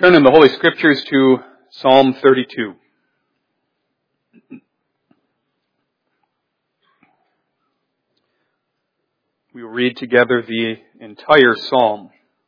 Turn in the Holy Scriptures to Psalm 32. We will read together the entire psalm.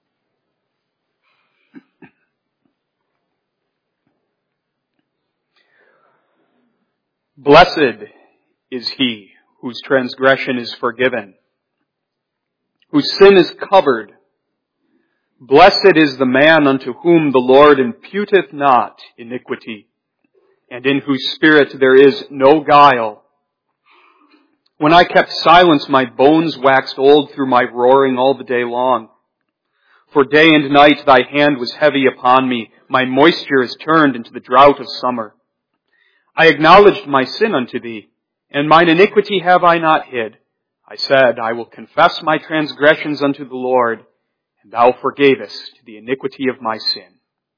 Blessed is he whose transgression is forgiven, whose sin is covered. Blessed is the man unto whom the Lord imputeth not iniquity, and in whose spirit there is no guile. When I kept silence, my bones waxed old through my roaring all the day long. For day and night thy hand was heavy upon me. My moisture is turned into the drought of summer. I acknowledged my sin unto thee, and mine iniquity have I not hid. I said, I will confess my transgressions unto the Lord, and thou forgavest the iniquity of my sin.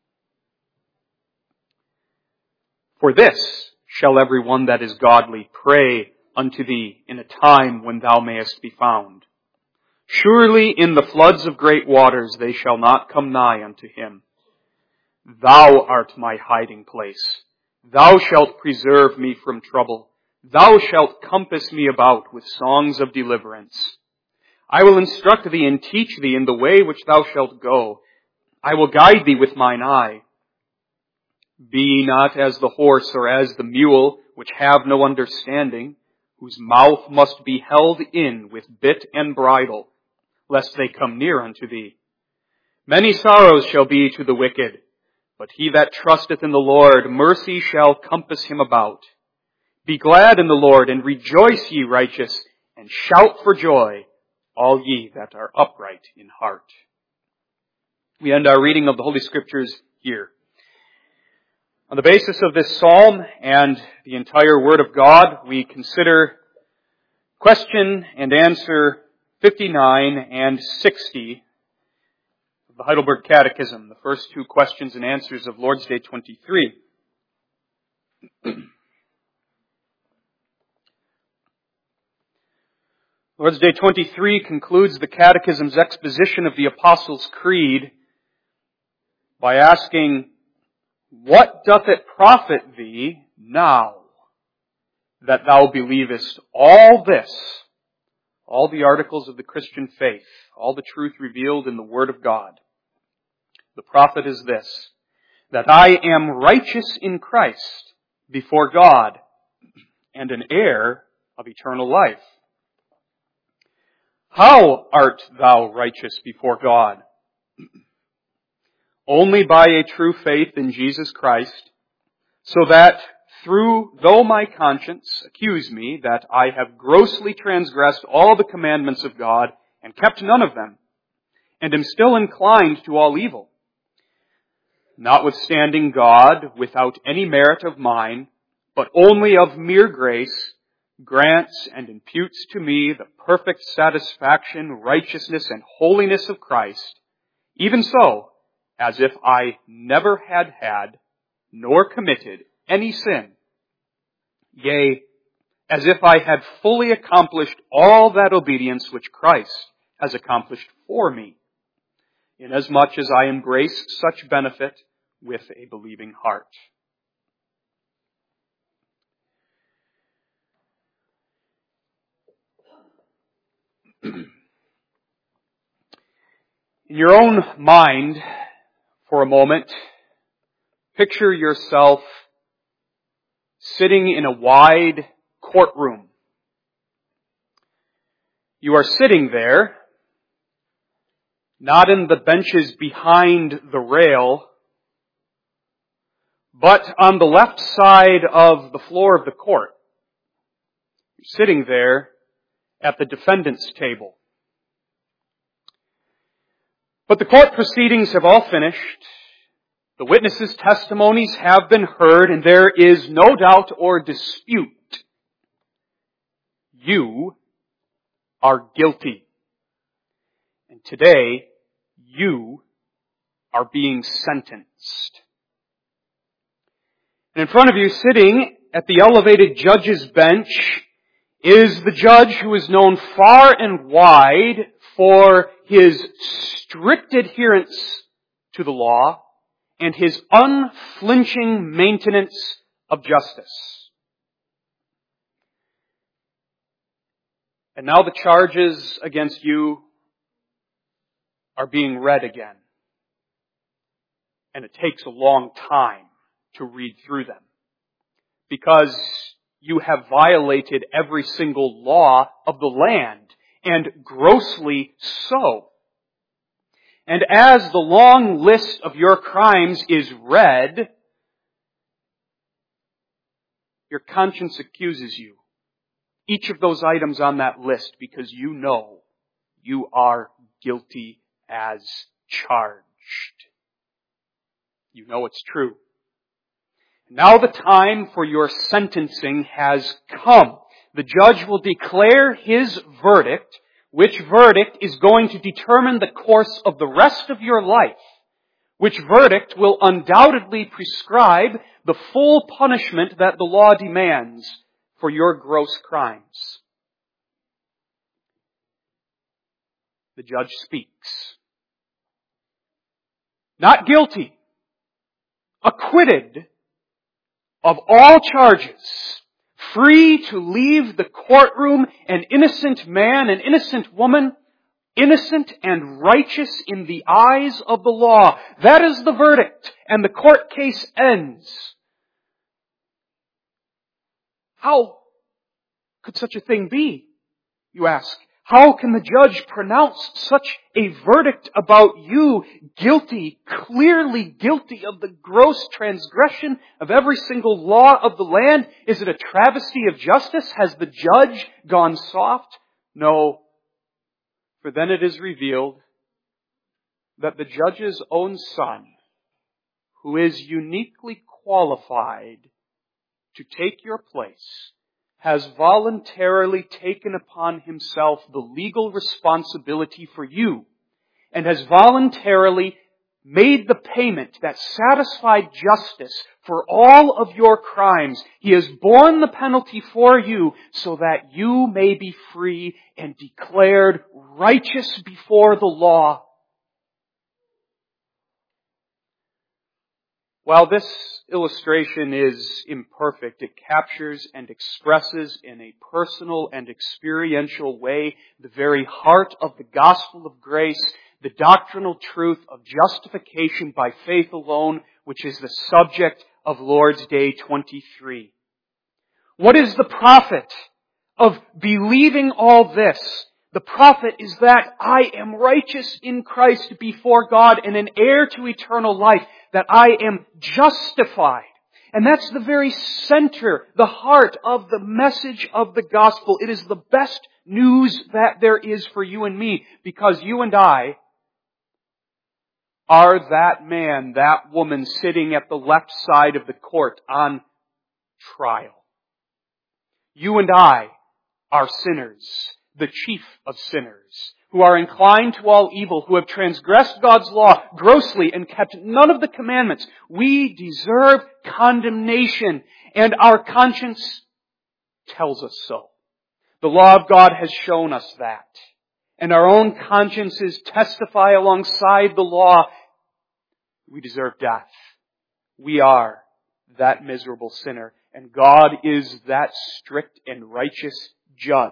For this shall every one that is godly pray unto thee in a time when thou mayest be found. Surely in the floods of great waters they shall not come nigh unto him. Thou art my hiding place. Thou shalt preserve me from trouble. Thou shalt compass me about with songs of deliverance. I will instruct thee and teach thee in the way which thou shalt go. I will guide thee with mine eye. Be ye not as the horse or as the mule, which have no understanding, whose mouth must be held in with bit and bridle, lest they come near unto thee. Many sorrows shall be to the wicked, but he that trusteth in the Lord, mercy shall compass him about. Be glad in the Lord, and rejoice, ye righteous, and shout for joy, all ye that are upright in heart. We end our reading of the Holy Scriptures here. On the basis of this psalm and the entire Word of God, we consider question and answer 59 and 60 of the Heidelberg Catechism, the first two questions and answers of Lord's Day 23. Lord's Day 23 concludes the Catechism's exposition of the Apostles' Creed by asking, what doth it profit thee now that thou believest all this, all the articles of the Christian faith, all the truth revealed in the Word of God? The profit is this, that I am righteous in Christ before God and an heir of eternal life. How art thou righteous before God? Only by a true faith in Jesus Christ, so that though my conscience accuse me that I have grossly transgressed all the commandments of God and kept none of them, and am still inclined to all evil, notwithstanding God, without any merit of mine, but only of mere grace, grants and imputes to me the perfect satisfaction, righteousness, and holiness of Christ, even so, as if I never had, nor committed any sin, yea, as if I had fully accomplished all that obedience which Christ has accomplished for me, inasmuch as I embrace such benefit with a believing heart. In your own mind, for a moment, picture yourself sitting in a wide courtroom. You are sitting there, not in the benches behind the rail, but on the left side of the floor of the court. You're sitting there at the defendant's table. But the court proceedings have all finished. The witnesses' testimonies have been heard, and there is no doubt or dispute. You are guilty. And today, you are being sentenced. And in front of you, sitting at the elevated judge's bench, is the judge who is known far and wide for his strict adherence to the law and His unflinching maintenance of justice. And now the charges against you are being read again. And it takes a long time to read through them, because you have violated every single law of the land, and grossly so. And as the long list of your crimes is read, your conscience accuses you. Each of those items on that list, because you know you are guilty as charged. You know it's true. Now the time for your sentencing has come. The judge will declare his verdict, which verdict is going to determine the course of the rest of your life, which verdict will undoubtedly prescribe the full punishment that the law demands for your gross crimes. The judge speaks. Not guilty, acquitted of all charges, free to leave the courtroom, an innocent man, an innocent woman, innocent and righteous in the eyes of the law. That is the verdict, and the court case ends. How could such a thing be, you ask? How can the judge pronounce such a verdict about you, guilty, clearly guilty of the gross transgression of every single law of the land? Is it a travesty of justice? Has the judge gone soft? No, for then it is revealed that the judge's own son, who is uniquely qualified to take your place, has voluntarily taken upon himself the legal responsibility for you, and has voluntarily made the payment that satisfied justice for all of your crimes. He has borne the penalty for you so that you may be free and declared righteous before the law. While this illustration is imperfect, it captures and expresses in a personal and experiential way the very heart of the gospel of grace, the doctrinal truth of justification by faith alone, which is the subject of Lord's Day 23. What is the profit of believing all this? The profit is that I am righteous in Christ before God and an heir to eternal life, that I am justified. And that's the very center, the heart of the message of the gospel. It is the best news that there is for you and me, because you and I are that man, that woman sitting at the left side of the court on trial. You and I are sinners, the chief of sinners, who are inclined to all evil, who have transgressed God's law grossly and kept none of the commandments. We deserve condemnation, and our conscience tells us so. The law of God has shown us that. And our own consciences testify alongside the law. We deserve death. We are that miserable sinner, and God is that strict and righteous judge.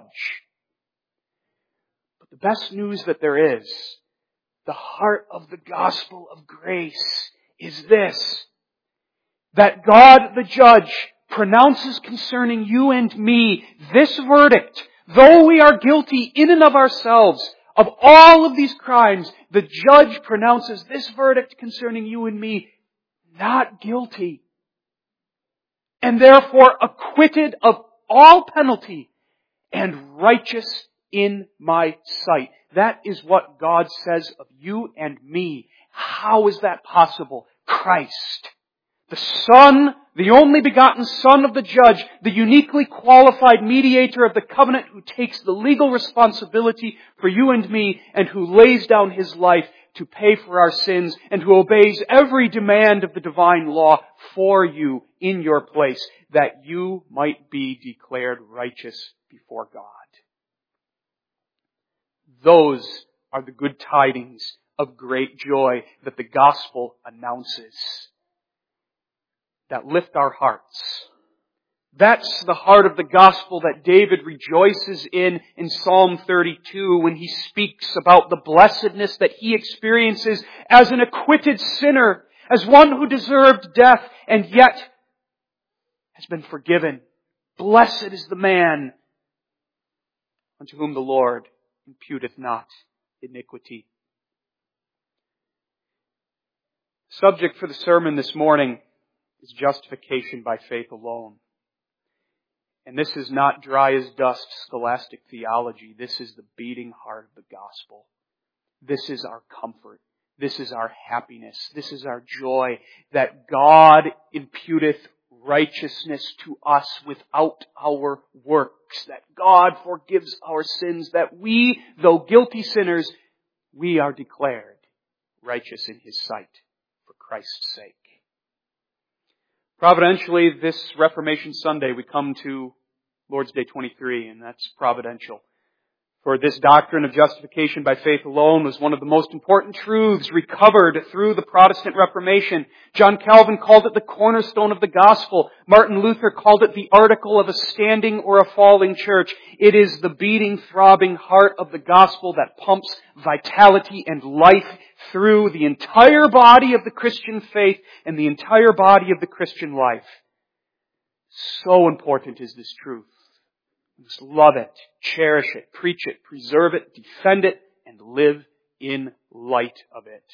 But the best news that there is, the heart of the gospel of grace, is this: that God the judge pronounces concerning you and me this verdict. Though we are guilty in and of ourselves of all of these crimes, the judge pronounces this verdict concerning you and me: not guilty, and therefore acquitted of all penalty and righteous in my sight. That is what God says of you and me. How is that possible? Christ, the Son, the only begotten Son of the judge, the uniquely qualified mediator of the covenant, who takes the legal responsibility for you and me, and who lays down His life to pay for our sins, and who obeys every demand of the divine law for you in your place, that you might be declared righteous before God. Those are the good tidings of great joy that the gospel announces, that lift our hearts. That's the heart of the gospel that David rejoices in Psalm 32 when he speaks about the blessedness that he experiences as an acquitted sinner, as one who deserved death and yet has been forgiven. Blessed is the man unto whom the Lord imputeth not iniquity. The subject for the sermon this morning is justification by faith alone. And this is not dry as dust scholastic theology. This is the beating heart of the gospel. This is our comfort. This is our happiness. This is our joy that God imputeth righteousness to us without our works. That God forgives our sins. That we, though guilty sinners, we are declared righteous in His sight for Christ's sake. Providentially, this Reformation Sunday, we come to Lord's Day 23, and that's providential. For this doctrine of justification by faith alone was one of the most important truths recovered through the Protestant Reformation. John Calvin called it the cornerstone of the gospel. Martin Luther called it the article of a standing or a falling church. It is the beating, throbbing heart of the gospel that pumps vitality and life through the entire body of the Christian faith and the entire body of the Christian life. So important is this truth. We must love it, cherish it, preach it, preserve it, defend it, and live in light of it.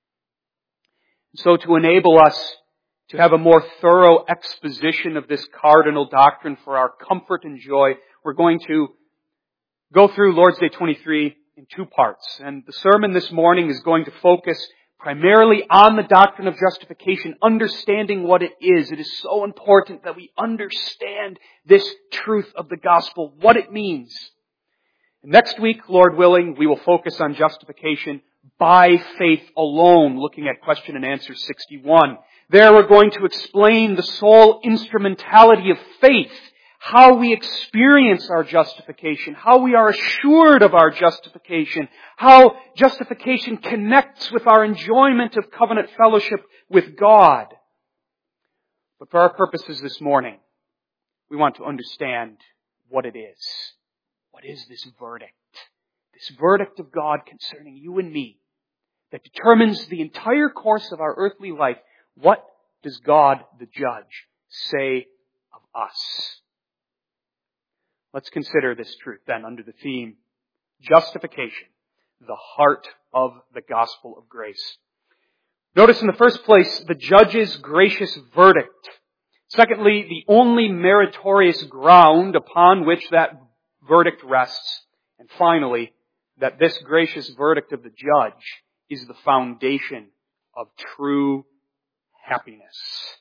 So to enable us to have a more thorough exposition of this cardinal doctrine for our comfort and joy, we're going to go through Lord's Day 23 in two parts. And the sermon this morning is going to focus primarily on the doctrine of justification, understanding what it is. It is so important that we understand this truth of the gospel, what it means. Next week, Lord willing, we will focus on justification by faith alone, looking at question and answer 61. There we're going to explain the sole instrumentality of faith, how we experience our justification, how we are assured of our justification, how justification connects with our enjoyment of covenant fellowship with God. But for our purposes this morning, we want to understand what it is. What is this verdict? This verdict of God concerning you and me that determines the entire course of our earthly life. What does God, the judge, say of us? Let's consider this truth then under the theme, justification, the heart of the gospel of grace. Notice in the first place, the judge's gracious verdict. Secondly, the only meritorious ground upon which that verdict rests. And finally, that this gracious verdict of the judge is the foundation of true happiness.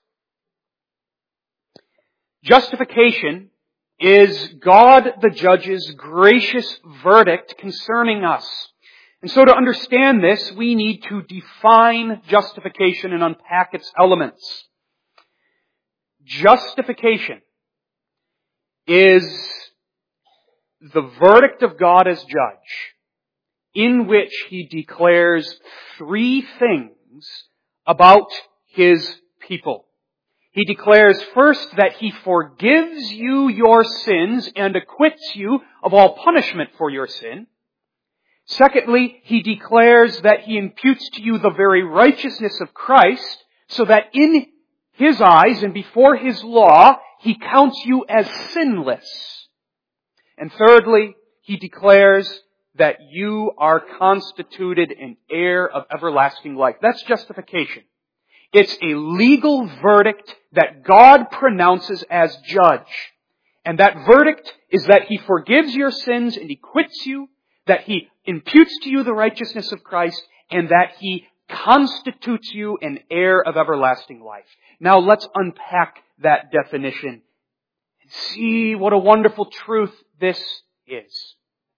Justification is God the judge's gracious verdict concerning us. And so to understand this, we need to define justification and unpack its elements. Justification is the verdict of God as judge, in which He declares three things about His people. He declares first that He forgives you your sins and acquits you of all punishment for your sin. Secondly, He declares that He imputes to you the very righteousness of Christ, so that in His eyes and before His law, He counts you as sinless. And thirdly, He declares that you are constituted an heir of everlasting life. That's justification. It's a legal verdict that God pronounces as judge. And that verdict is that He forgives your sins and He quits you, that He imputes to you the righteousness of Christ, and that He constitutes you an heir of everlasting life. Now let's unpack that definition and see what a wonderful truth this is.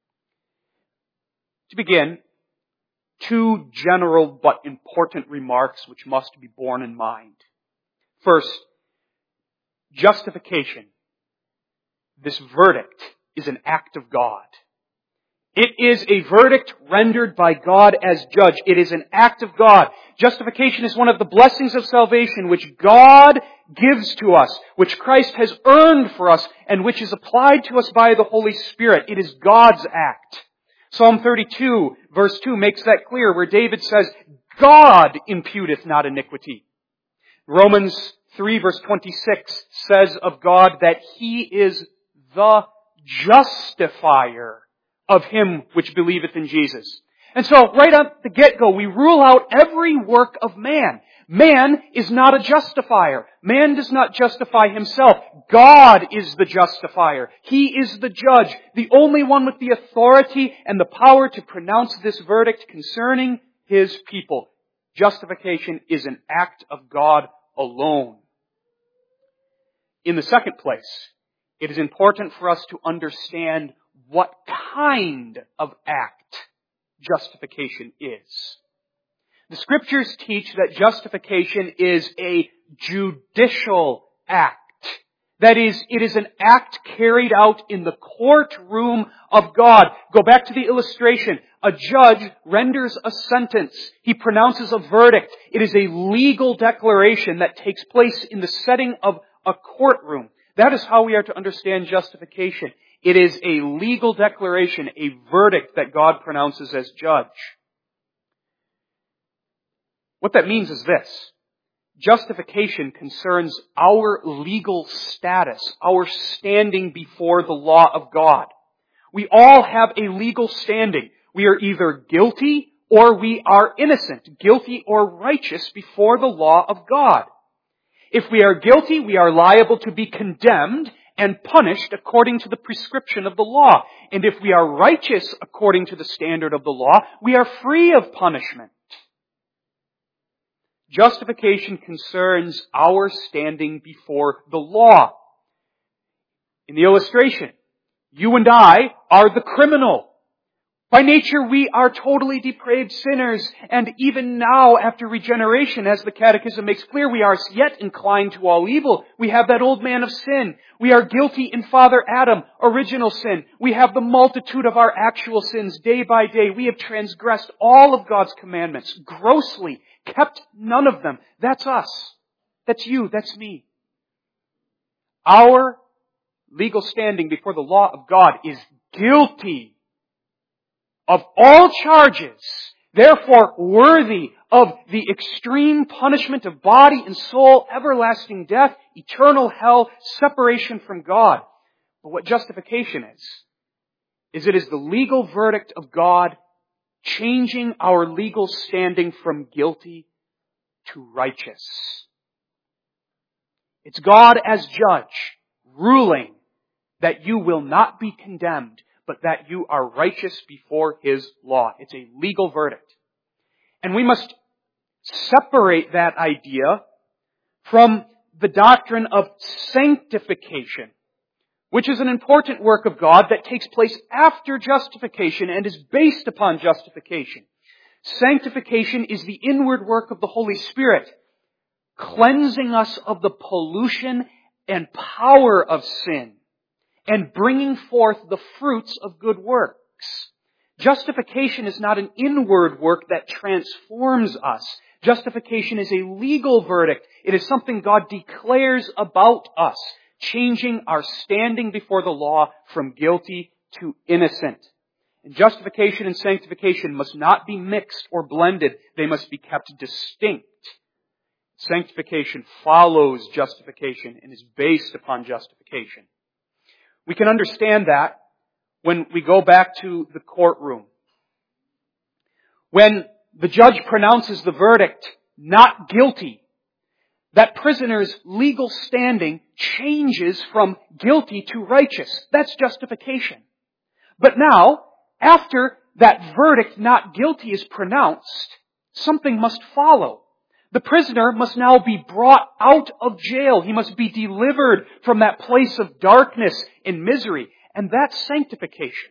To begin, two general but important remarks which must be borne in mind. First, justification. This verdict is an act of God. It is a verdict rendered by God as judge. It is an act of God. Justification is one of the blessings of salvation which God gives to us, which Christ has earned for us, and which is applied to us by the Holy Spirit. It is God's act. Psalm 32, verse 2 makes that clear, where David says, God imputeth not iniquity. Romans 3, verse 26 says of God that He is the justifier of him which believeth in Jesus. And so, right at the get-go, we rule out every work of man. Man is not a justifier. Man does not justify himself. God is the justifier. He is the judge, the only one with the authority and the power to pronounce this verdict concerning His people. Justification is an act of God alone. In the second place, it is important for us to understand what kind of act justification is. The Scriptures teach that justification is a judicial act. That is, it is an act carried out in the courtroom of God. Go back to the illustration. A judge renders a sentence. He pronounces a verdict. It is a legal declaration that takes place in the setting of a courtroom. That is how we are to understand justification. It is a legal declaration, a verdict that God pronounces as judge. What that means is this. Justification concerns our legal status, our standing before the law of God. We all have a legal standing. We are either guilty or we are innocent, guilty or righteous before the law of God. If we are guilty, we are liable to be condemned and punished according to the prescription of the law. And if we are righteous according to the standard of the law, we are free of punishment. Justification concerns our standing before the law. In the illustration, you and I are the criminal. By nature, we are totally depraved sinners, and even now, after regeneration, as the Catechism makes clear, we are yet inclined to all evil. We have that old man of sin. We are guilty in Father Adam, original sin. We have the multitude of our actual sins day by day. We have transgressed all of God's commandments grossly, kept none of them. That's us. That's you. That's me. Our legal standing before the law of God is guilty of all charges, therefore worthy of the extreme punishment of body and soul, everlasting death, eternal hell, separation from God. But what justification is it is the legal verdict of God changing our legal standing from guilty to righteous. It's God as judge ruling that you will not be condemned, but that you are righteous before His law. It's a legal verdict. And we must separate that idea from the doctrine of sanctification, which is an important work of God that takes place after justification and is based upon justification. Sanctification is the inward work of the Holy Spirit, cleansing us of the pollution and power of sin, and bringing forth the fruits of good works. Justification is not an inward work that transforms us. Justification is a legal verdict. It is something God declares about us, changing our standing before the law from guilty to innocent. And justification and sanctification must not be mixed or blended. They must be kept distinct. Sanctification follows justification and is based upon justification. We can understand that when we go back to the courtroom. When the judge pronounces the verdict, not guilty, that prisoner's legal standing changes from guilty to righteous. That's justification. But now, after that verdict, not guilty, is pronounced, something must follow. The prisoner must now be brought out of jail. He must be delivered from that place of darkness and misery. And that's sanctification.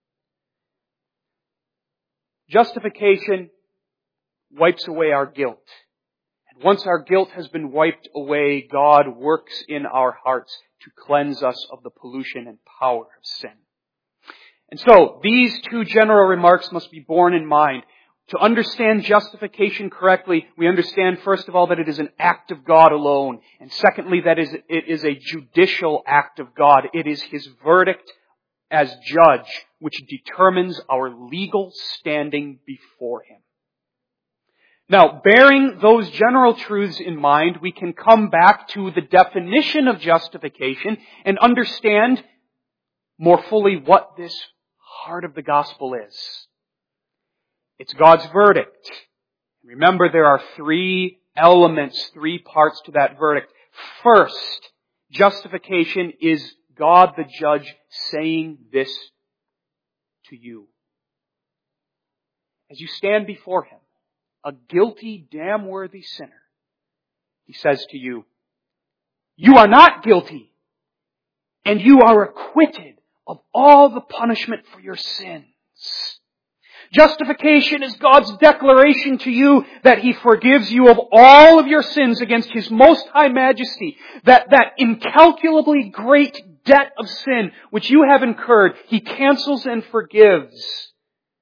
Justification wipes away our guilt. And once our guilt has been wiped away, God works in our hearts to cleanse us of the pollution and power of sin. And so, these two general remarks must be borne in mind. To understand justification correctly, we understand, first of all, that it is an act of God alone. And secondly, that it is a judicial act of God. It is His verdict as judge which determines our legal standing before Him. Now, bearing those general truths in mind, we can come back to the definition of justification and understand more fully what this heart of the gospel is. It's God's verdict. Remember, there are three elements, three parts to that verdict. First, justification is God the judge saying this to you. As you stand before Him, a guilty, damn-worthy sinner, He says to you, you are not guilty, and you are acquitted of all the punishment for your sins. Justification is God's declaration to you that He forgives you of all of your sins against His most high majesty. That incalculably great debt of sin which you have incurred, He cancels and forgives.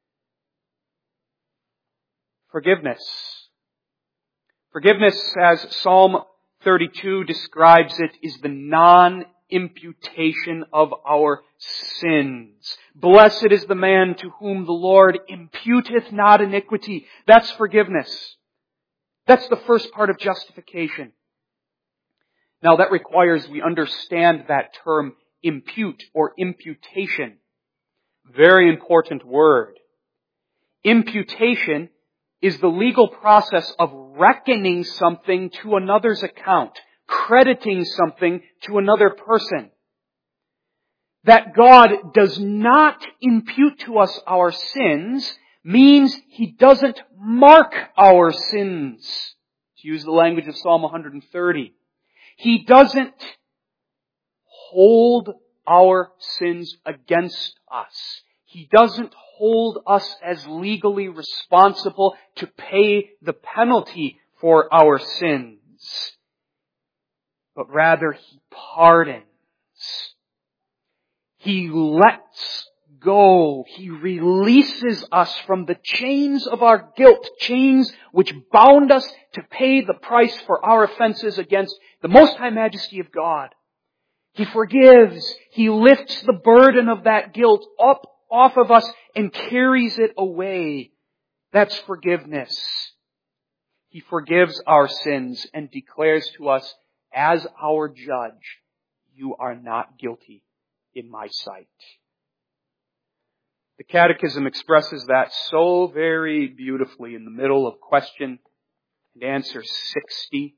Forgiveness. Forgiveness, as Psalm 32 describes it, is the non-imputation of our sins. Blessed is the man to whom the Lord imputeth not iniquity. That's forgiveness. That's the first part of justification. Now that requires we understand that term impute or imputation. Very important word. Imputation is the legal process of reckoning something to another's account, crediting something to another person. That God does not impute to us our sins means He doesn't mark our sins. To use the language of Psalm 130. He doesn't hold our sins against us. He doesn't hold us as legally responsible to pay the penalty for our sins. But rather, He pardons. He lets go. He releases us from the chains of our guilt, chains which bound us to pay the price for our offenses against the Most High Majesty of God. He forgives. He lifts the burden of that guilt up off of us and carries it away. That's forgiveness. He forgives our sins and declares to us, as our judge, you are not guilty in my sight. The Catechism expresses that so very beautifully in the middle of question and answer 60.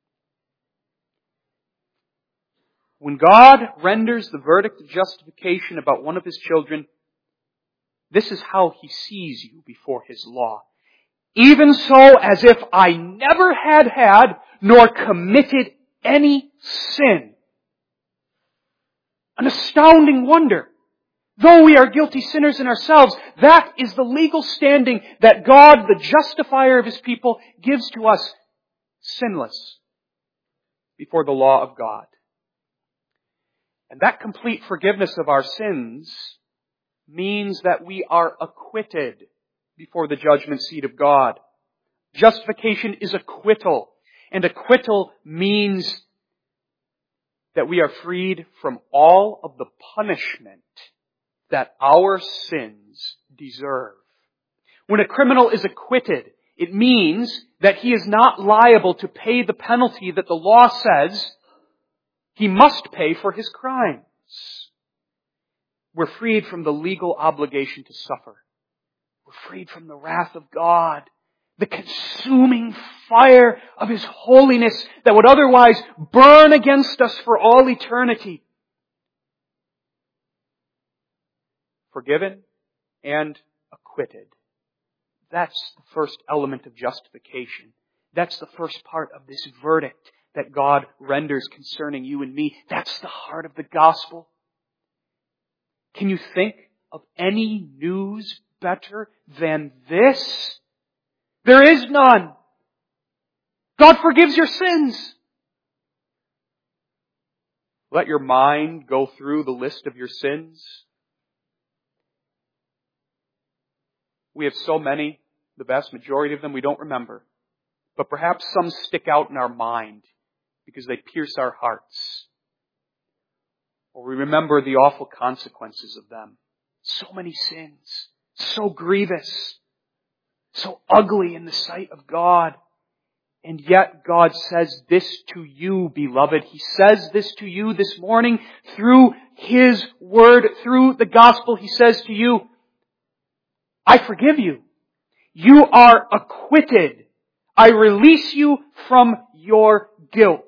When God renders the verdict of justification about one of His children, this is how He sees you before His law. Even so, as if I never had nor committed any sin. An astounding wonder. Though we are guilty sinners in ourselves, that is the legal standing that God, the justifier of His people, gives to us sinless before the law of God. And that complete forgiveness of our sins means that we are acquitted before the judgment seat of God. Justification is acquittal. And acquittal means that we are freed from all of the punishment that our sins deserve. When a criminal is acquitted, it means that he is not liable to pay the penalty that the law says he must pay for his crimes. We're freed from the legal obligation to suffer. We're freed from the wrath of God, the consuming fire of His holiness that would otherwise burn against us for all eternity. Forgiven and acquitted. That's the first element of justification. That's the first part of this verdict that God renders concerning you and me. That's the heart of the gospel. Can you think of any news better than this? There is none. God forgives your sins. Let your mind go through the list of your sins. We have so many, the vast majority of them we don't remember. But perhaps some stick out in our mind because they pierce our hearts. Or we remember the awful consequences of them. So many sins, so grievous, so ugly in the sight of God. And yet God says this to you, beloved. He says this to you this morning through His Word, through the Gospel. He says to you, I forgive you. You are acquitted. I release you from your guilt.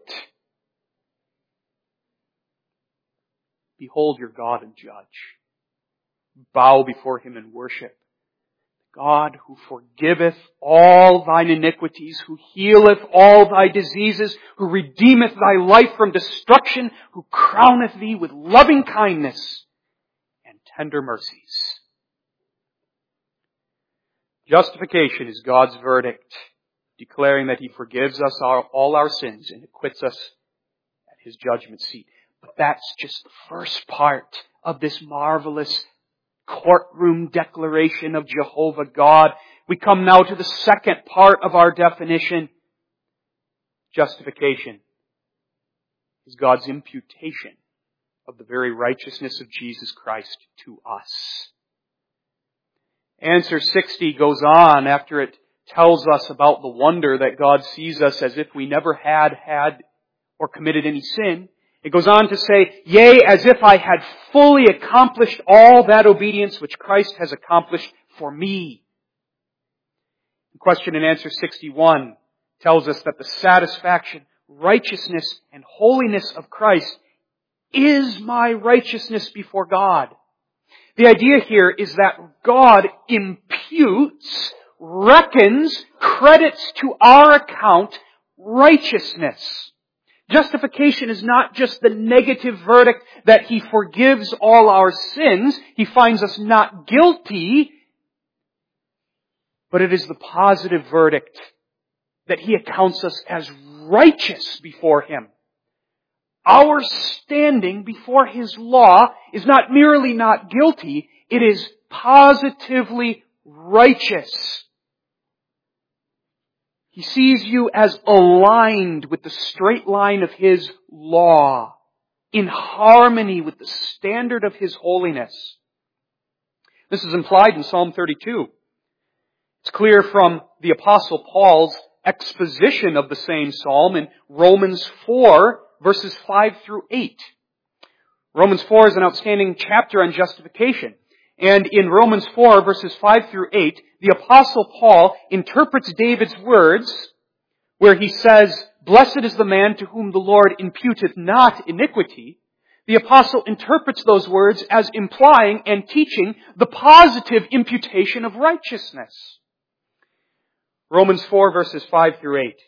Behold your God and judge. Bow before Him in worship. God who forgiveth all thine iniquities, who healeth all thy diseases, who redeemeth thy life from destruction, who crowneth thee with loving kindness and tender mercies. Justification is God's verdict, declaring that He forgives us all our sins and acquits us at His judgment seat. But that's just the first part of this marvelous courtroom declaration of Jehovah God. We come now to the second part of our definition. Justification is God's imputation of the very righteousness of Jesus Christ to us. Answer 60 goes on after it tells us about the wonder that God sees us as if we never had or committed any sin. It goes on to say, yea, as if I had fully accomplished all that obedience which Christ has accomplished for me. Question and answer 61 tells us that the satisfaction, righteousness, and holiness of Christ is my righteousness before God. The idea here is that God imputes, reckons, credits to our account righteousness. Justification is not just the negative verdict that He forgives all our sins, He finds us not guilty, but it is the positive verdict that He accounts us as righteous before Him. Our standing before His law is not merely not guilty, it is positively righteous. He sees you as aligned with the straight line of His law, in harmony with the standard of His holiness. This is implied in Psalm 32. It's clear from the Apostle Paul's exposition of the same psalm in Romans 4, verses 5 through 8. Romans 4 is an outstanding chapter on justification. And in Romans 4, verses 5 through 8, the Apostle Paul interprets David's words where he says, blessed is the man to whom the Lord imputeth not iniquity. The Apostle interprets those words as implying and teaching the positive imputation of righteousness. Romans 4, verses 5 through 8.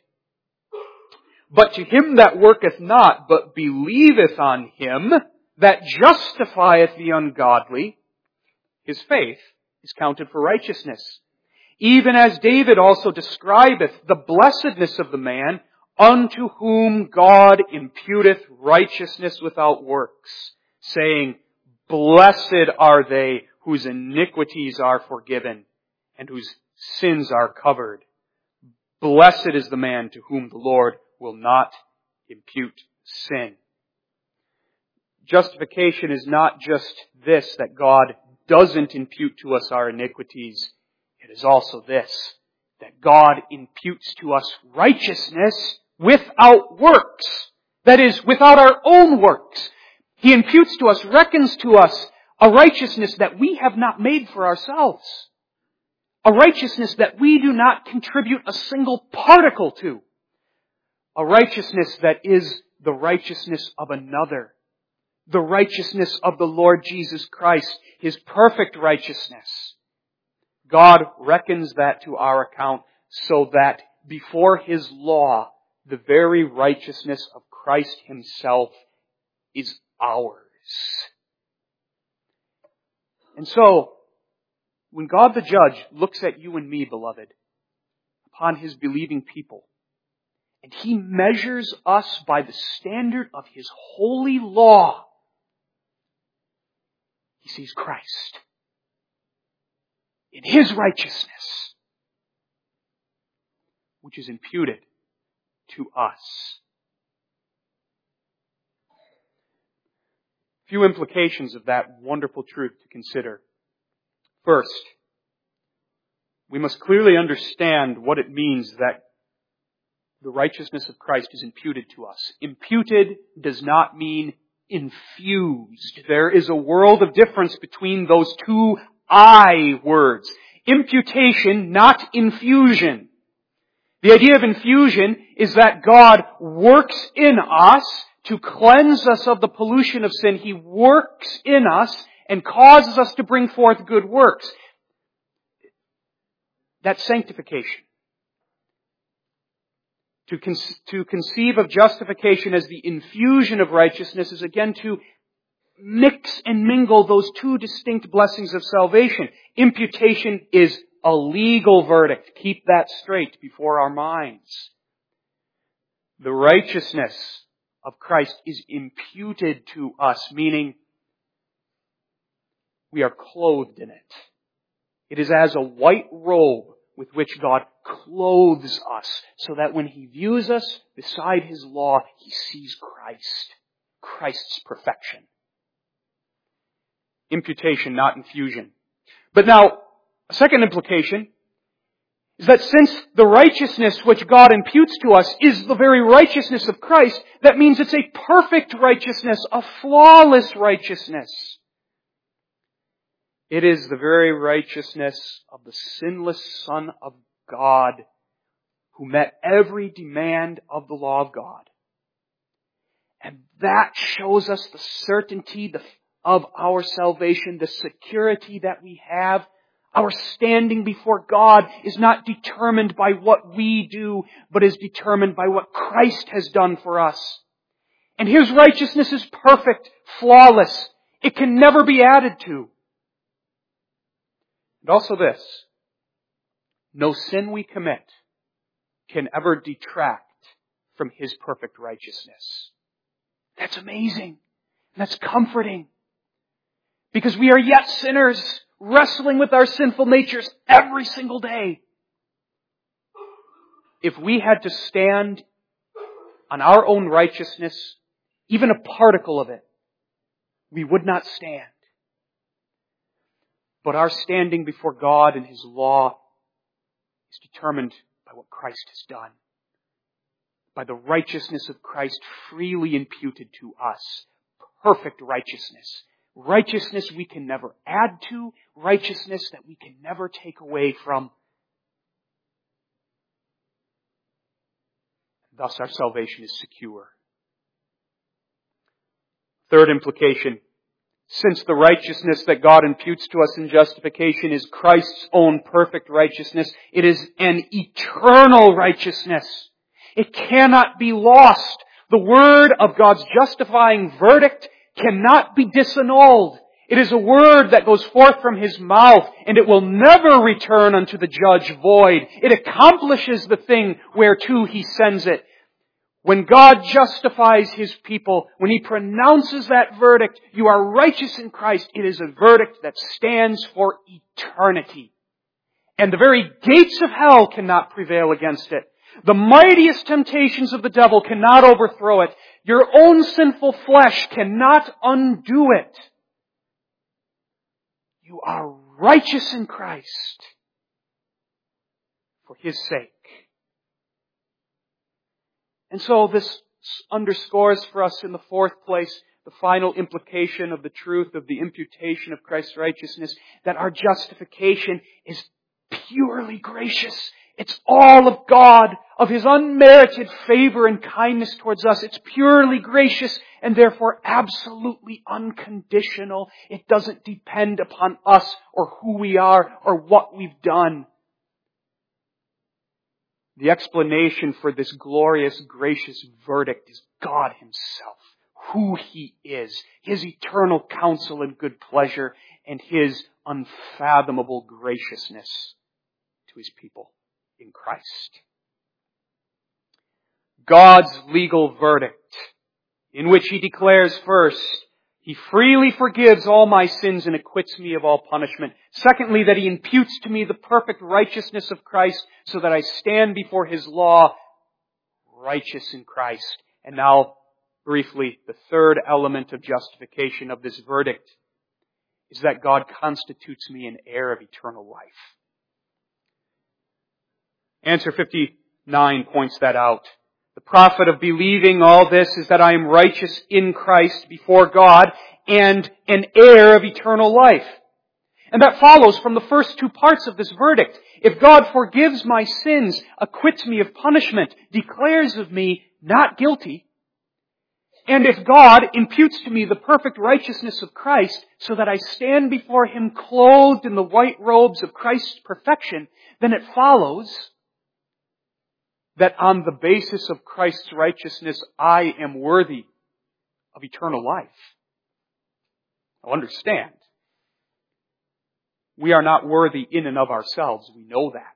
But to him that worketh not, but believeth on Him that justifieth the ungodly, his faith is counted for righteousness. Even as David also describeth the blessedness of the man unto whom God imputeth righteousness without works, saying, blessed are they whose iniquities are forgiven and whose sins are covered. Blessed is the man to whom the Lord will not impute sin. Justification is not just this, that God doesn't impute to us our iniquities. It is also this, that God imputes to us righteousness without works. That is, without our own works. He imputes to us, reckons to us, a righteousness that we have not made for ourselves. A righteousness that we do not contribute a single particle to. A righteousness that is the righteousness of another. The righteousness of the Lord Jesus Christ, His perfect righteousness. God reckons that to our account so that before His law, the very righteousness of Christ Himself is ours. And so, when God the Judge looks at you and me, beloved, upon His believing people, and He measures us by the standard of His holy law, He sees Christ. in His righteousness, which is imputed to us. A few implications of that wonderful truth to consider. First, we must clearly understand what it means that the righteousness of Christ is imputed to us. Imputed does not mean infused. There is a world of difference between those two I words. Imputation, not infusion. The idea of infusion is that God works in us to cleanse us of the pollution of sin. He works in us and causes us to bring forth good works. That's sanctification. To conceive of justification as the infusion of righteousness is again to mix and mingle those two distinct blessings of salvation. Imputation is a legal verdict. Keep that straight before our minds. The righteousness of Christ is imputed to us, meaning we are clothed in it. It is as a white robe with which God clothes us, so that when He views us beside His law, He sees Christ's perfection. Imputation, not infusion. But now, a second implication is that since the righteousness which God imputes to us is the very righteousness of Christ, that means it's a perfect righteousness, a flawless righteousness. It is the very righteousness of the sinless Son of God who met every demand of the law of God. And that shows us the certainty of our salvation, the security that we have. Our standing before God is not determined by what we do, but is determined by what Christ has done for us. And His righteousness is perfect, flawless. It can never be added to. And also this, no sin we commit can ever detract from His perfect righteousness. That's amazing. That's comforting. Because we are yet sinners, wrestling with our sinful natures every single day. If we had to stand on our own righteousness, even a particle of it, we would not stand. But our standing before God and His law is determined by what Christ has done. By the righteousness of Christ freely imputed to us. Perfect righteousness. Righteousness we can never add to. Righteousness that we can never take away from. Thus our salvation is secure. Third implication. Since the righteousness that God imputes to us in justification is Christ's own perfect righteousness, it is an eternal righteousness. It cannot be lost. The word of God's justifying verdict cannot be disannulled. It is a word that goes forth from His mouth, and it will never return unto the judge void. It accomplishes the thing whereto He sends it. When God justifies His people, when He pronounces that verdict, you are righteous in Christ, it is a verdict that stands for eternity. And the very gates of hell cannot prevail against it. The mightiest temptations of the devil cannot overthrow it. Your own sinful flesh cannot undo it. You are righteous in Christ for His sake. And so this underscores for us in the fourth place the final implication of the truth of the imputation of Christ's righteousness, that our justification is purely gracious. It's all of God, of His unmerited favor and kindness towards us. It's purely gracious and therefore absolutely unconditional. It doesn't depend upon us or who we are or what we've done. The explanation for this glorious, gracious verdict is God Himself, who He is, His eternal counsel and good pleasure, and His unfathomable graciousness to His people in Christ. God's legal verdict, in which He declares first, He freely forgives all my sins and acquits me of all punishment. Secondly, that He imputes to me the perfect righteousness of Christ so that I stand before His law righteous in Christ. And now, briefly, the third element of justification of this verdict is that God constitutes me an heir of eternal life. Answer 59 points that out. The profit of believing all this is that I am righteous in Christ before God and an heir of eternal life. And that follows from the first two parts of this verdict. If God forgives my sins, acquits me of punishment, declares of me not guilty, and if God imputes to me the perfect righteousness of Christ so that I stand before Him clothed in the white robes of Christ's perfection, then it follows that on the basis of Christ's righteousness, I am worthy of eternal life. Now understand, we are not worthy in and of ourselves. We know that.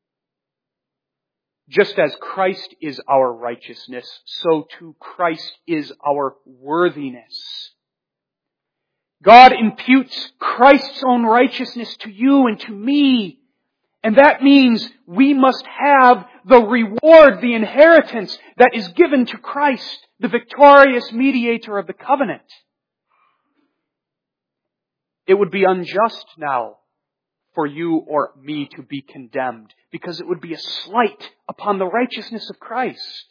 Just as Christ is our righteousness, so too Christ is our worthiness. God imputes Christ's own righteousness to you and to me. And that means we must have the reward, the inheritance that is given to Christ, the victorious mediator of the covenant. It would be unjust now for you or me to be condemned, because it would be a slight upon the righteousness of Christ.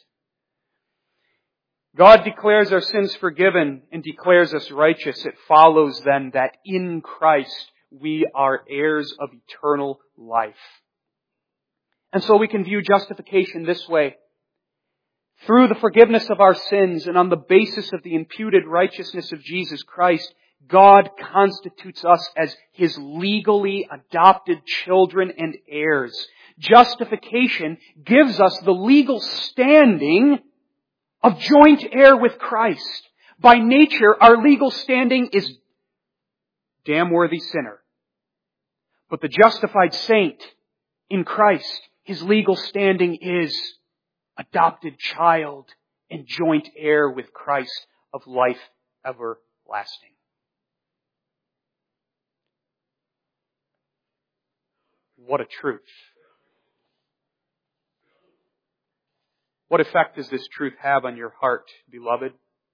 God declares our sins forgiven and declares us righteous. It follows then that in Christ we are heirs of eternal life. And so we can view justification this way. Through the forgiveness of our sins and on the basis of the imputed righteousness of Jesus Christ, God constitutes us as His legally adopted children and heirs. Justification gives us the legal standing of joint heir with Christ. By nature, our legal standing is damn-worthy sinner. But the justified saint in Christ, his legal standing is adopted child and joint heir with Christ of life everlasting. What a truth. What effect does this truth have on your heart, beloved?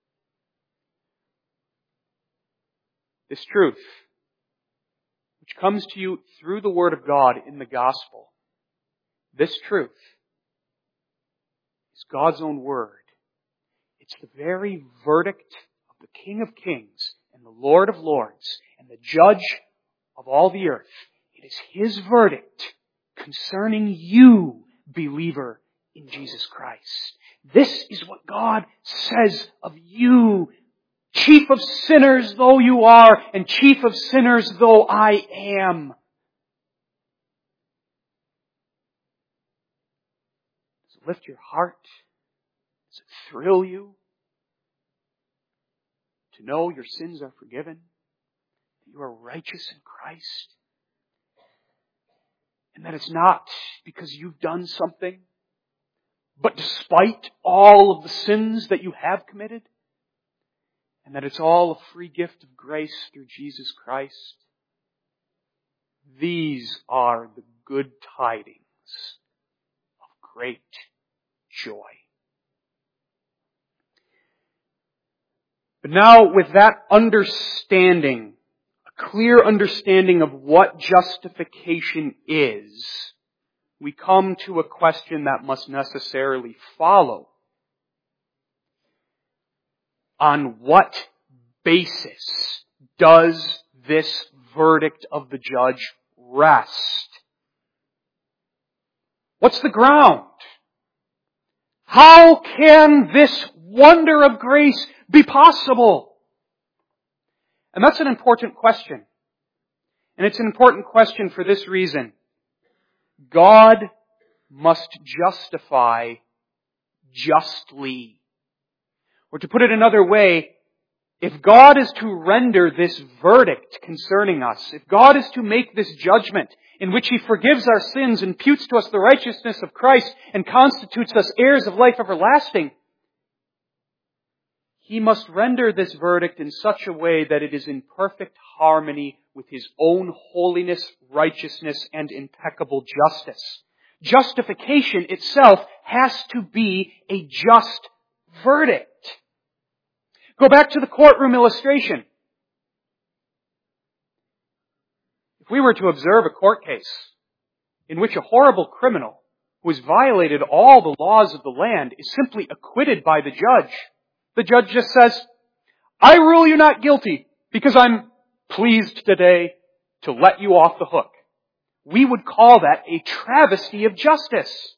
This truth, which comes to you through the Word of God in the gospel, this truth is God's own Word. It's the very verdict of the King of Kings and the Lord of Lords and the Judge of all the earth. It is His verdict concerning you, believer in Jesus Christ. This is what God says of you, chief of sinners though you are, and chief of sinners though I am. Does it lift your heart? Does it thrill you to know your sins are forgiven? That you are righteous in Christ? And that it's not because you've done something, but despite all of the sins that you have committed, and that it's all a free gift of grace through Jesus Christ. These are the good tidings of great joy. But now, with that understanding, a clear understanding of what justification is, we come to a question that must necessarily follow. On what basis does this verdict of the judge rest? What's the ground? How can this wonder of grace be possible? And that's an important question. And it's an important question for this reason. God must justify justly. Or to put it another way, if God is to render this verdict concerning us, if God is to make this judgment in which He forgives our sins, imputes to us the righteousness of Christ, and constitutes us heirs of life everlasting, He must render this verdict in such a way that it is in perfect harmony with His own holiness, righteousness, and impeccable justice. Justification itself has to be a just verdict. Go back to the courtroom illustration. If we were to observe a court case in which a horrible criminal who has violated all the laws of the land is simply acquitted by the judge just says, "I rule you not guilty because I'm pleased today to let you off the hook." We would call that a travesty of justice.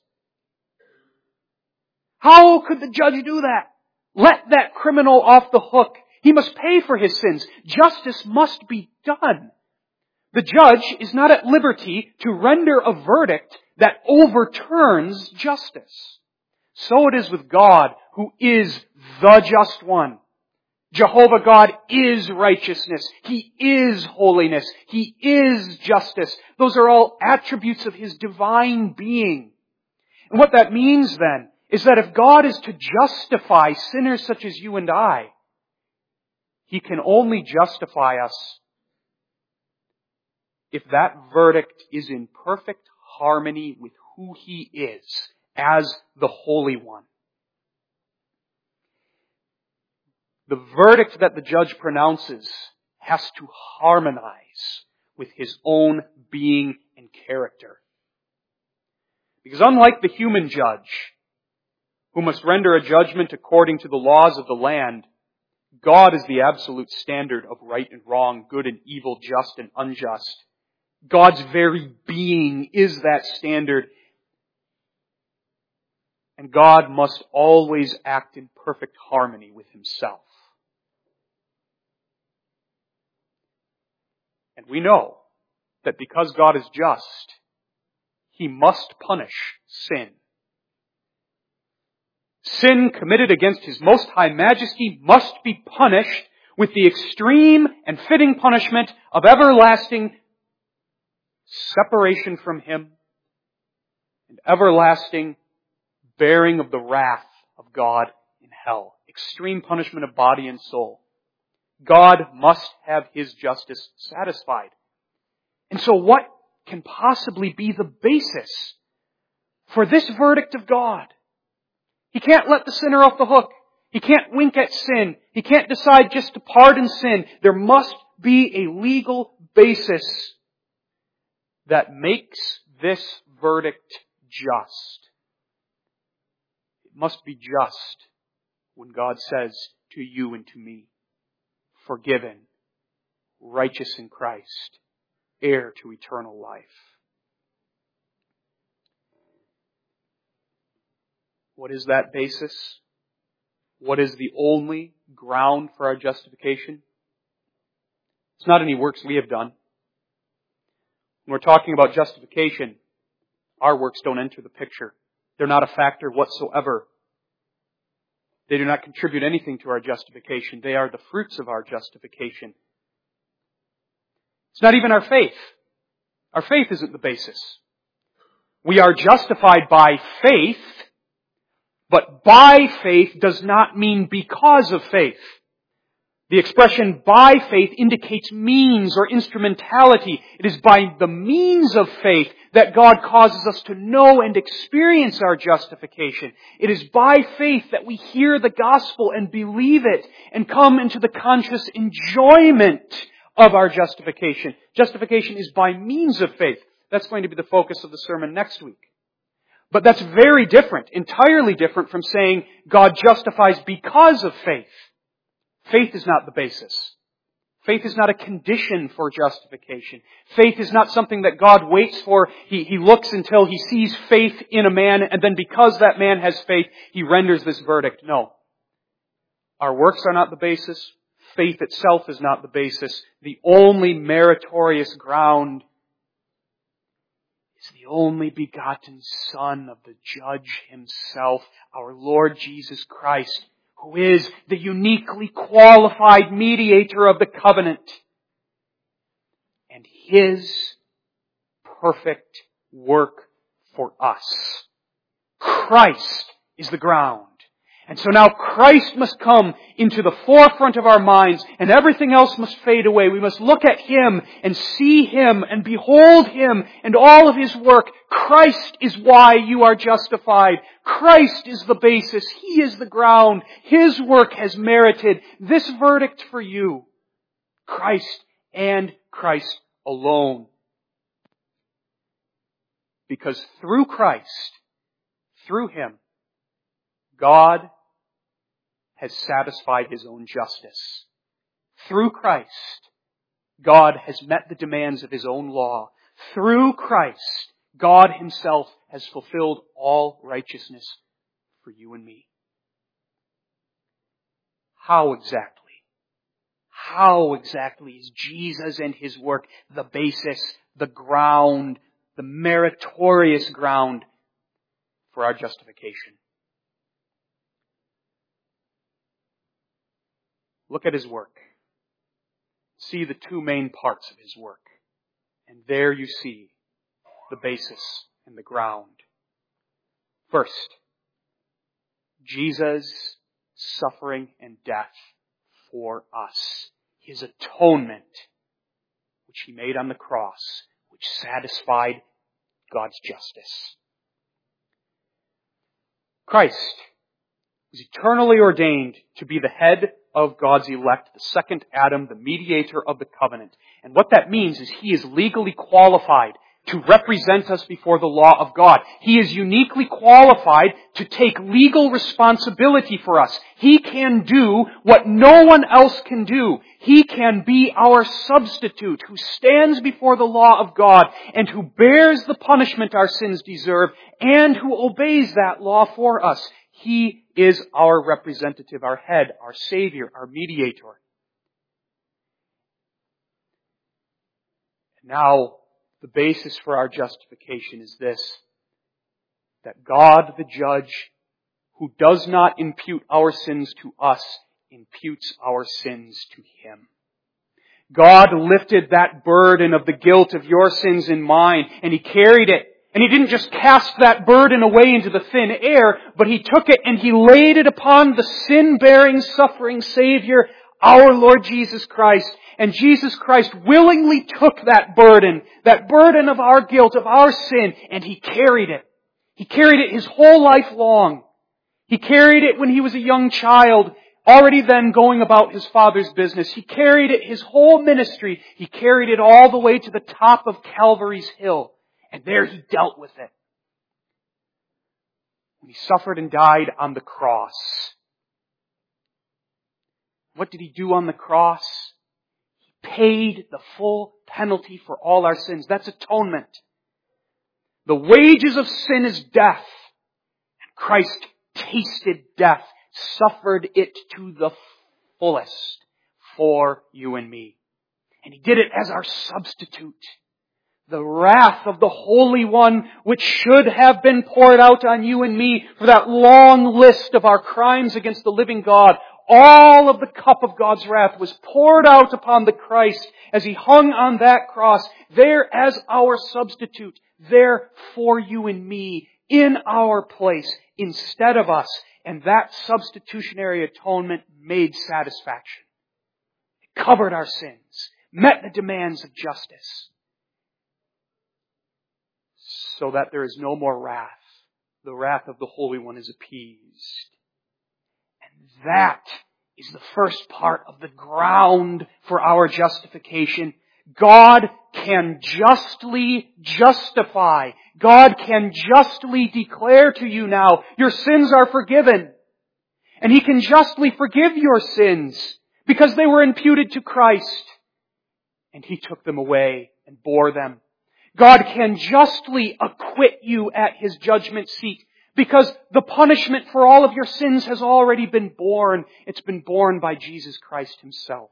How could the judge do that? Let that criminal off the hook. He must pay for his sins. Justice must be done. The judge is not at liberty to render a verdict that overturns justice. So it is with God, who is the just one. Jehovah God is righteousness. He is holiness. He is justice. Those are all attributes of His divine being. And what that means then is that if God is to justify sinners such as you and I, He can only justify us if that verdict is in perfect harmony with who He is as the Holy One. The verdict that the judge pronounces has to harmonize with His own being and character. Because unlike the human judge, who must render a judgment according to the laws of the land, God is the absolute standard of right and wrong, good and evil, just and unjust. God's very being is that standard. And God must always act in perfect harmony with Himself. And we know that because God is just, He must punish sin. Sin committed against His most high majesty must be punished with the extreme and fitting punishment of everlasting separation from Him and everlasting bearing of the wrath of God in hell. Extreme punishment of body and soul. God must have His justice satisfied. And so what can possibly be the basis for this verdict of God? He can't let the sinner off the hook. He can't wink at sin. He can't decide just to pardon sin. There must be a legal basis that makes this verdict just. It must be just when God says to you and to me, forgiven, righteous in Christ, heir to eternal life. What is that basis? What is the only ground for our justification? It's not any works we have done. When we're talking about justification, our works don't enter the picture. They're not a factor whatsoever. They do not contribute anything to our justification. They are the fruits of our justification. It's not even our faith. Our faith isn't the basis. We are justified by faith, but by faith does not mean because of faith. The expression by faith indicates means or instrumentality. It is by the means of faith that God causes us to know and experience our justification. It is by faith that we hear the gospel and believe it and come into the conscious enjoyment of our justification. Justification is by means of faith. That's going to be the focus of the sermon next week. But that's very different, entirely different from saying God justifies because of faith. Faith is not the basis. Faith is not a condition for justification. Faith is not something that God waits for. He looks until He sees faith in a man, and then because that man has faith, He renders this verdict. No. Our works are not the basis. Faith itself is not the basis. The only meritorious ground is the only begotten Son of the Judge Himself, our Lord Jesus Christ, who is the uniquely qualified mediator of the covenant. And His perfect work for us. Christ is the ground. And so now Christ must come into the forefront of our minds, and everything else must fade away. We must look at Him and see Him and behold Him and all of His work. Christ is why you are justified. Christ is the basis. He is the ground. His work has merited this verdict for you. Christ and Christ alone. Because through Christ, through Him, God has satisfied His own justice. Through Christ, God has met the demands of His own law. Through Christ, God Himself has fulfilled all righteousness for you and me. How exactly is Jesus and His work the basis, the ground, the meritorious ground for our justification? Look at His work. See the two main parts of His work. And there you see the basis and the ground. First, Jesus' suffering and death for us. His atonement, which He made on the cross, which satisfied God's justice. Christ was eternally ordained to be the head of God's elect, the second Adam, the mediator of the covenant. And what that means is He is legally qualified to represent us before the law of God. He is uniquely qualified to take legal responsibility for us. He can do what no one else can do. He can be our substitute who stands before the law of God and who bears the punishment our sins deserve and who obeys that law for us. He is our representative, our head, our Savior, our mediator. Now, the basis for our justification is this, that God the judge, who does not impute our sins to us, imputes our sins to Him. God lifted that burden of the guilt of your sins and mine, and He carried it. And He didn't just cast that burden away into the thin air, but He took it and He laid it upon the sin-bearing, suffering Savior, our Lord Jesus Christ. And Jesus Christ willingly took that burden of our guilt, of our sin, and He carried it. He carried it His whole life long. He carried it when He was a young child, already then going about His Father's business. He carried it His whole ministry. He carried it all the way to the top of Calvary's hill. And there He dealt with it. When He suffered and died on the cross. What did He do on the cross? He paid the full penalty for all our sins. That's atonement. The wages of sin is death. And Christ tasted death, suffered it to the fullest for you and me. And He did it as our substitute. The wrath of the Holy One, which should have been poured out on you and me for that long list of our crimes against the living God, all of the cup of God's wrath was poured out upon the Christ as He hung on that cross, there as our substitute, there for you and me, in our place, instead of us. And that substitutionary atonement made satisfaction. It covered our sins, met the demands of justice, so that there is no more wrath. The wrath of the Holy One is appeased. And that is the first part of the ground for our justification. God can justly justify. God can justly declare to you now, your sins are forgiven. And He can justly forgive your sins because they were imputed to Christ. And He took them away and bore them. God can justly acquit you at His judgment seat because the punishment for all of your sins has already been borne. It's been borne by Jesus Christ Himself.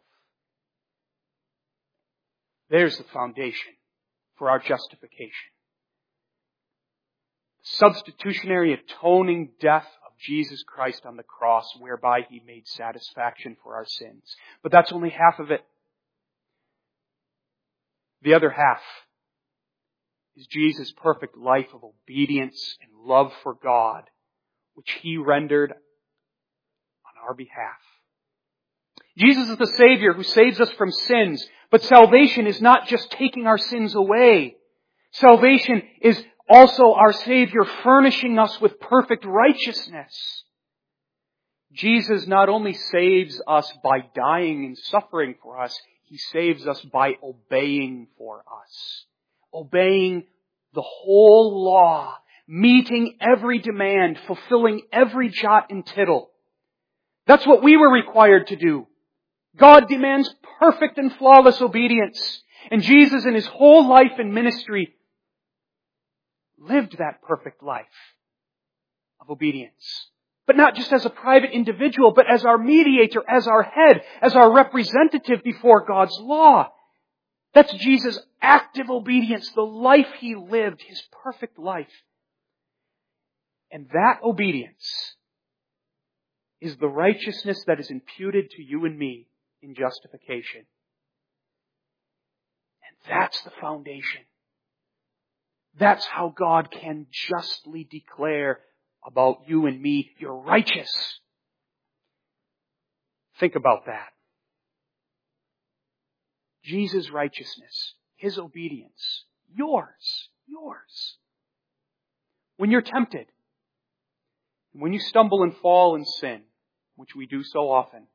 There's the foundation for our justification. Substitutionary atoning death of Jesus Christ on the cross, whereby He made satisfaction for our sins. But that's only half of it. The other half is Jesus' perfect life of obedience and love for God, which He rendered our behalf. Jesus is the Savior who saves us from sins, but salvation is not just taking our sins away. Salvation is also our Savior furnishing us with perfect righteousness. Jesus not only saves us by dying and suffering for us, He saves us by obeying for us. Obeying the whole law, meeting every demand, fulfilling every jot and tittle. That's what we were required to do. God demands perfect and flawless obedience. And Jesus in His whole life and ministry lived that perfect life of obedience. But not just as a private individual, but as our mediator, as our head, as our representative before God's law. That's Jesus' active obedience, the life He lived, His perfect life. And that obedience is the righteousness that is imputed to you and me in justification. And that's the foundation. That's how God can justly declare about you and me, you're righteous. Think about that. Jesus' righteousness, His obedience, yours. When you're tempted, when you stumble and fall in sin, which we do so often,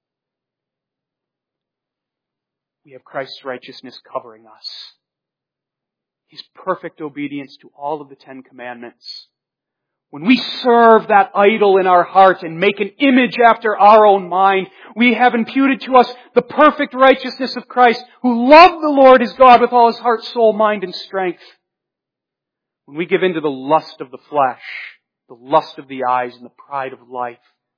we have Christ's righteousness covering us. His perfect obedience to all of the 10 Commandments. When we serve that idol in our heart and make an image after our own mind, we have imputed to us the perfect righteousness of Christ, who loved the Lord His God with all His heart, soul, mind, and strength. When we give in to the lust of the flesh, the lust of the eyes, and the pride of life,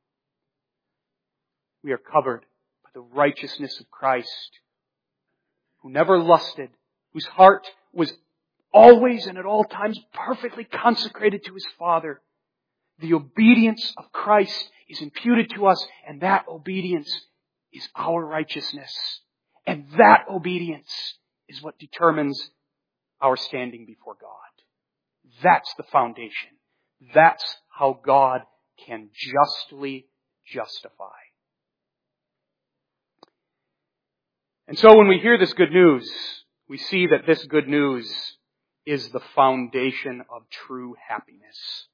we are covered by the righteousness of Christ, who never lusted, whose heart was always and at all times perfectly consecrated to His Father. The obedience of Christ is imputed to us, and that obedience is our righteousness. And that obedience is what determines our standing before God. That's the foundation. That's how God can justly justify. And so when we hear this good news, we see that this good news is the foundation of true happiness.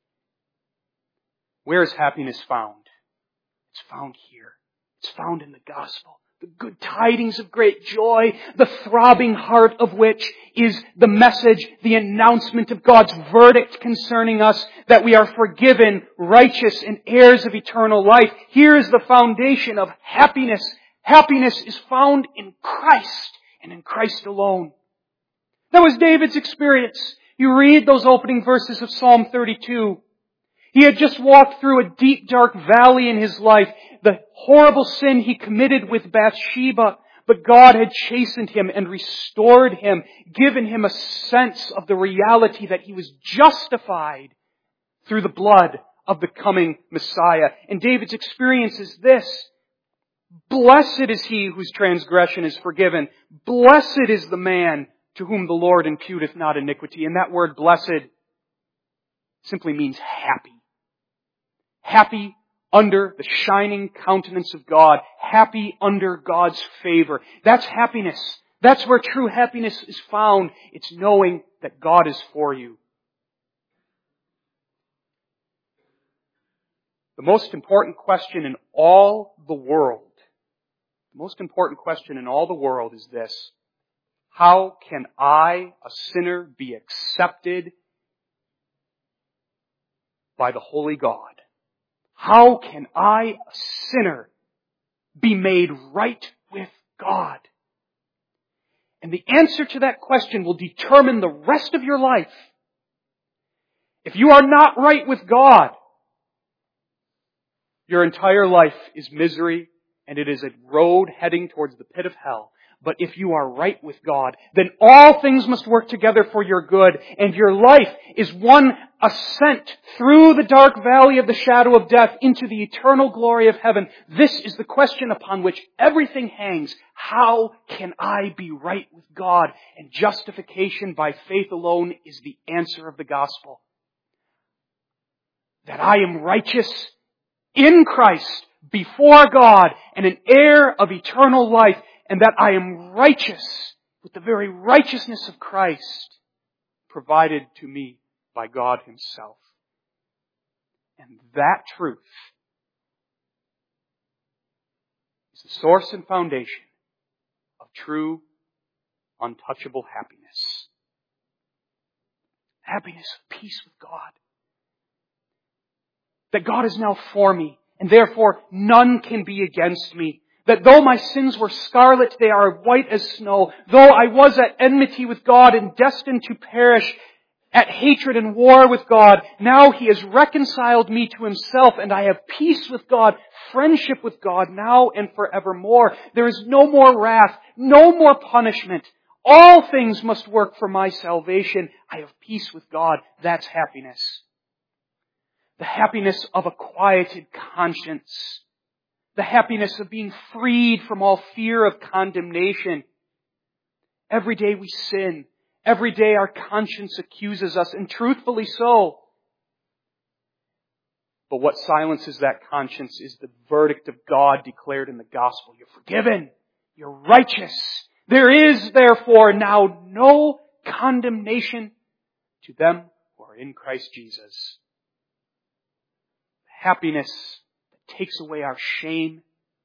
Where is happiness found? It's found here. It's found in the gospel. The good tidings of great joy, the throbbing heart of which is the message, the announcement of God's verdict concerning us, that we are forgiven, righteous, and heirs of eternal life. Here is the foundation of happiness. Happiness is found in Christ and in Christ alone. That was David's experience. You read those opening verses of Psalm 32. He had just walked through a deep, dark valley in his life, the horrible sin he committed with Bathsheba, but God had chastened him and restored him, given him a sense of the reality that he was justified through the blood of the coming Messiah. And David's experience is this: blessed is he whose transgression is forgiven. Blessed is the man to whom the Lord imputeth not iniquity. And that word blessed simply means happy. Happy under the shining countenance of God. Happy under God's favor. That's happiness. That's where true happiness is found. It's knowing that God is for you. The most important question in all the world, is this: how can I, a sinner, be accepted by the holy God? How can I, a sinner, be made right with God? And the answer to that question will determine the rest of your life. If you are not right with God, your entire life is misery, and it is a road heading towards the pit of hell. But if you are right with God, then all things must work together for your good, and your life is one ascent through the dark valley of the shadow of death into the eternal glory of heaven. This is the question upon which everything hangs. How can I be right with God? And justification by faith alone is the answer of the gospel. That I am righteous in Christ before God and an heir of eternal life, and that I am righteous with the very righteousness of Christ provided to me by God Himself. And that truth is the source and foundation of true, untouchable happiness. Happiness of peace with God. That God is now for me, and therefore none can be against me. That though my sins were scarlet, they are white as snow. Though I was at enmity with God and destined to perish, at hatred and war with God, now He has reconciled me to Himself, and I have peace with God, friendship with God, now and forevermore. There is no more wrath, no more punishment. All things must work for my salvation. I have peace with God. That's happiness. The happiness of a quieted conscience. The happiness of being freed from all fear of condemnation. Every day we sin. Every day our conscience accuses us, and truthfully so. But what silences that conscience is the verdict of God declared in the gospel. You're forgiven. You're righteous. There is, therefore, now no condemnation to them who are in Christ Jesus. Happiness that takes away our shame.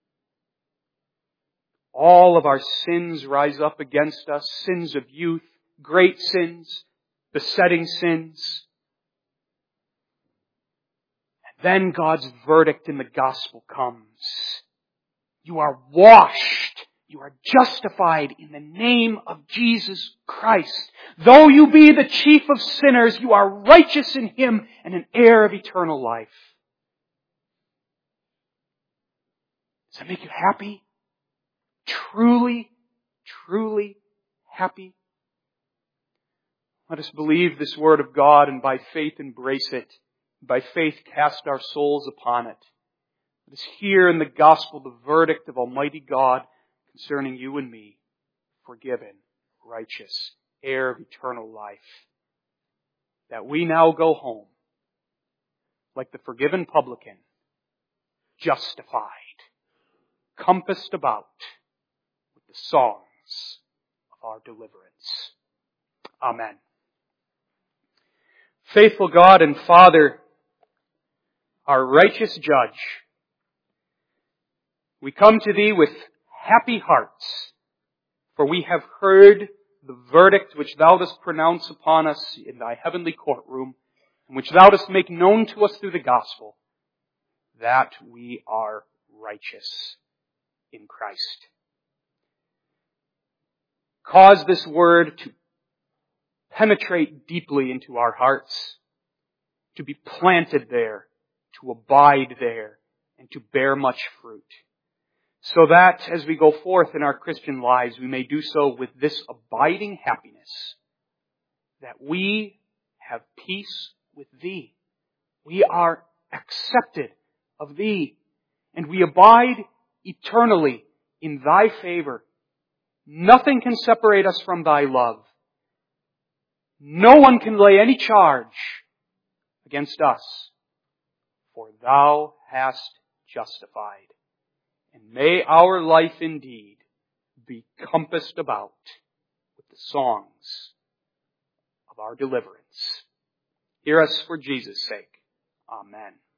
All of our sins rise up against us. Sins of youth, great sins, besetting sins. And then God's verdict in the gospel comes. You are washed. You are justified in the name of Jesus Christ. Though you be the chief of sinners, you are righteous in Him and an heir of eternal life. Does that make you happy? Truly, truly happy? Let us believe this Word of God and by faith embrace it. By faith cast our souls upon it. Let us hear in the gospel the verdict of Almighty God concerning you and me. Forgiven, righteous, heir of eternal life. That we now go home like the forgiven publican, justified, compassed about with the songs of our deliverance. Amen. Faithful God and Father, our righteous Judge, we come to Thee with happy hearts, for we have heard the verdict which Thou dost pronounce upon us in Thy heavenly courtroom, and which Thou dost make known to us through the gospel, that we are righteous in Christ. Cause this word to penetrate deeply into our hearts, to be planted there, to abide there, and to bear much fruit. So that as we go forth in our Christian lives, we may do so with this abiding happiness, that we have peace with Thee. We are accepted of Thee, and we abide eternally in Thy favor. Nothing can separate us from Thy love. No one can lay any charge against us, for Thou hast justified. And may our life indeed be compassed about with the songs of our deliverance. Hear us for Jesus' sake. Amen.